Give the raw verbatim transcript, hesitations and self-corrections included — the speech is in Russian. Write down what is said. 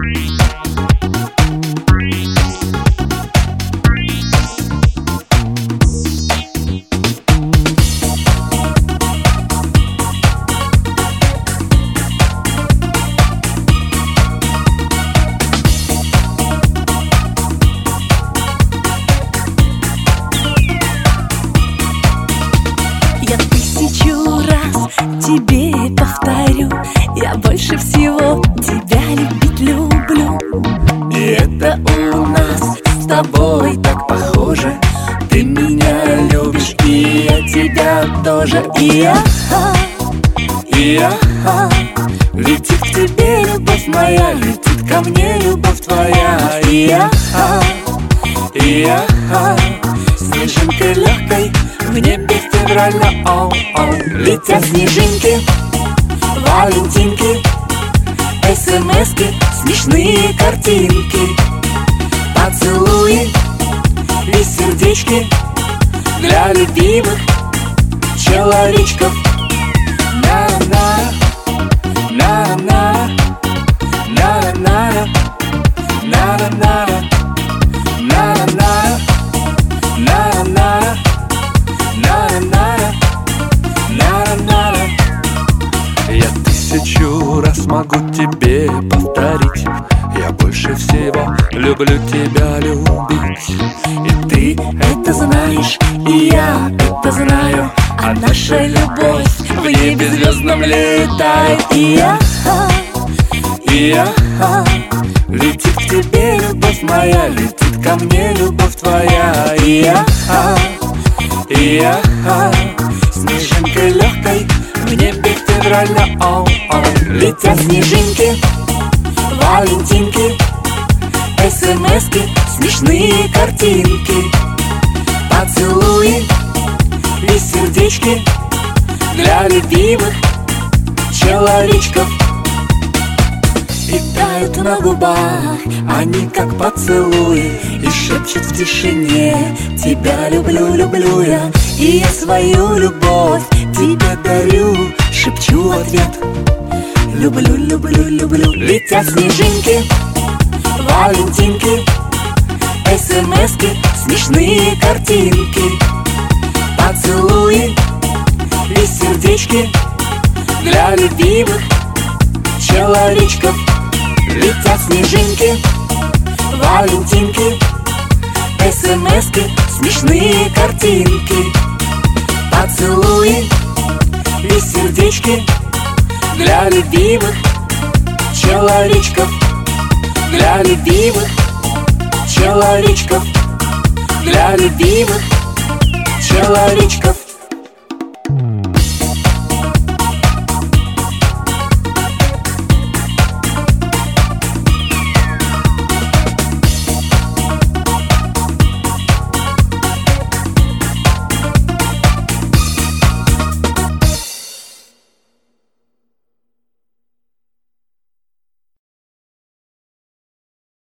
Тебе повторю, я больше всего тебя любить люблю. И это у нас с тобой так похоже. Ты меня любишь, и я тебя тоже. И я, и я летит к тебе любовь моя, летит ко мне любовь твоя. И я, и я снежинкой легкой в небе февраля, о, о. Летят снежинки, валентинки, смски, смешные картинки, поцелуи и сердечки для любимых человечков. На-на, на-на, на-на, на-на, на-на, на-на. Я тысячу раз могу тебе повторить: я больше всего люблю тебя любить. И ты это знаешь, и я это знаю, а наша любовь в небе звездном летает. И я, и я летит к тебе любовь моя, летит ко мне любовь твоя. И я, и я снежинкой легкой в небе февраля, о, о. Летят снежинки, валентинки, смски, смешные картинки, поцелуи и сердечки для любимых человечков. И тают на губах они, как поцелуи, и шепчут в тишине: тебя люблю, люблю я. И я свою любовь тебе дарю, шепчу ответ: люблю, люблю, люблю. Летят снежинки, валентинки, смски, смешные картинки, поцелуи и сердечки для любимых человечков. Летят снежинки, валентинки, смски, смешные картинки, поцелуи и сердечки для любимых человечков. Для любимых человечков. Для любимых человечков.